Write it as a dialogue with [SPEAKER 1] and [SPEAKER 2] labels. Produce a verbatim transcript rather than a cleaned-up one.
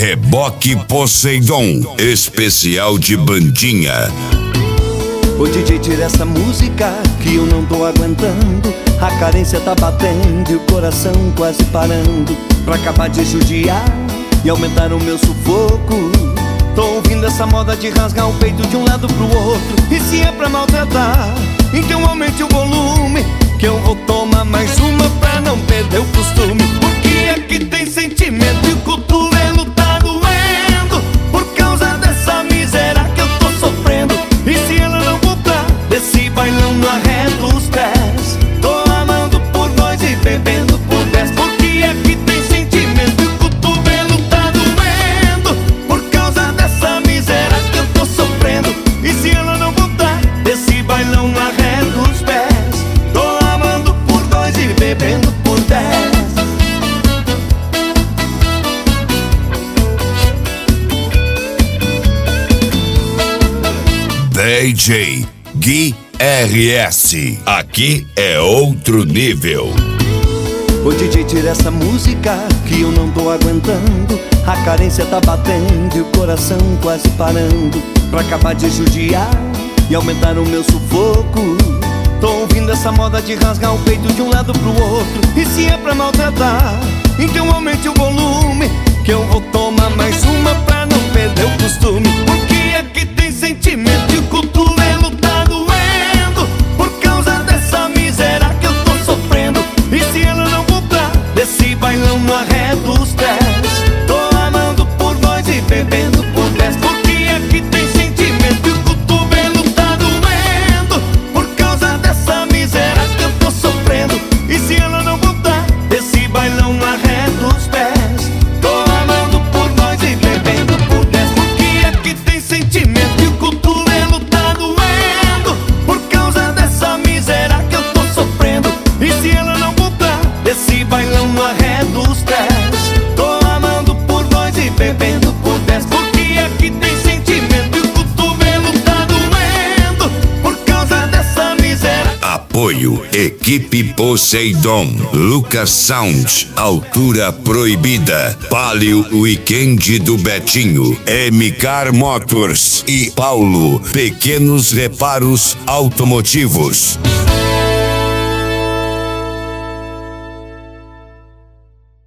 [SPEAKER 1] Reboque Poseidon, especial de bandinha.
[SPEAKER 2] Ô D J, tira essa música que eu não tô aguentando. A carência tá batendo e o coração quase parando, pra acabar de judiar e aumentar o meu sufoco. Tô ouvindo essa moda de rasgar o peito de um lado pro outro. E se é pra maltratar, então aumente o volume, que eu vou tomar mais uma pra não perder o costume. Porque aqui tem sentimento e o cotovelo tá doendo, por causa dessa miséria que eu tô sofrendo. E se ela não voltar desse bailão, não arredo os pés. Tô amando por dois e bebendo por dez. Porque aqui tem sentimento e o cotovelo tá doendo, por causa dessa miséria que eu tô sofrendo. E se ela não voltar desse bailão, não arredo os pés. Tô amando por dois e bebendo por dez.
[SPEAKER 1] D J Gui R S, aqui é outro nível.
[SPEAKER 2] Ô D J, tira essa música que eu não tô aguentando. A carência tá batendo e o coração quase parando, pra acabar de judiar e aumentar o meu sufoco. Tô ouvindo essa moda de rasgar o peito de um lado pro outro. E se é pra maltratar, então aumente o volume, que eu vou tomar mais uma pra não perder o costume. Porque aqui tem sentimento e o cotovelo tá doendo, por causa dessa miséria que eu tô sofrendo. E se ela não voltar desse bailão, não arredo os pés. Tô amando por dois e bebendo por dez. Porque aqui tem sentimento e o cotovelo tá doendo, por causa dessa miséria que eu tô sofrendo. E se ela não voltar desse bailão, não arredo os pés. Tô amando por dois e bebendo por dez. Porque aqui tem sentimento e o cotovelo tá doendo, por causa dessa miséria que eu tô sofrendo. E se ela não voltar desse bailão, não arredo os pés. Tô amando por dois e bebendo por dez. Porque aqui tem sentimento e o cotovelo tá doendo, por causa dessa miséria.
[SPEAKER 1] Apoio Equipe Poseidon, Lucas Sound, Altura Proibida, Palio Weekend do Betinho, M-Car Motors e Paulo, Pequenos Reparos Automotivos.